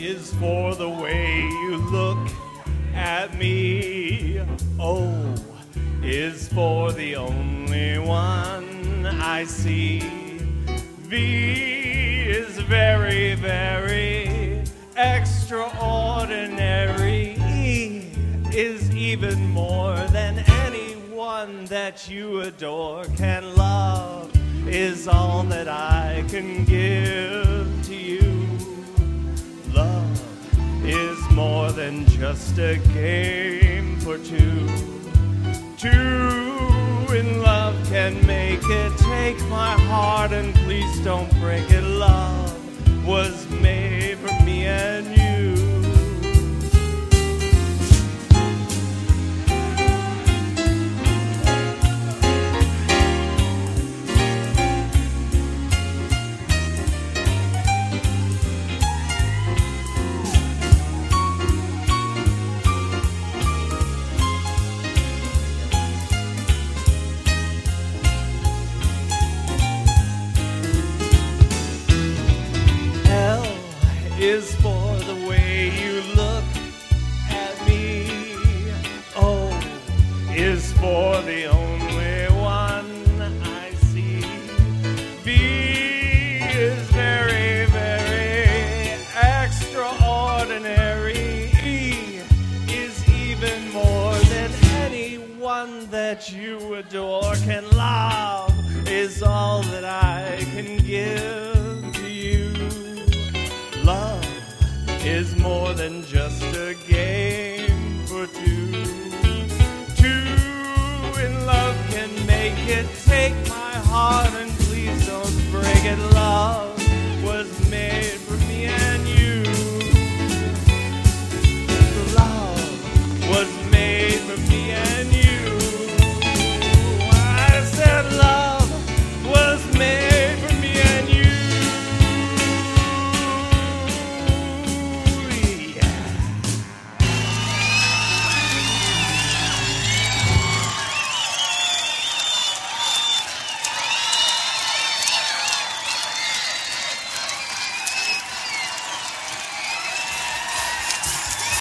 is for the way you look at me. O is for the only one I see. V is very, very extraordinary. E is even more than anyone that you adore can love. Is all that I can give to you. Love is more than just a game for two. Two in love can make it. Take my heart and please don't break it. Love was made for me and you. Is for the way you look at me. O is for the only one I see. V is very, very extraordinary. E is even more than anyone that you adore can love. Is all that I can give to you. Love is more than just a game for two. Two in love can make it. Take my heart and please don't break it. Love was made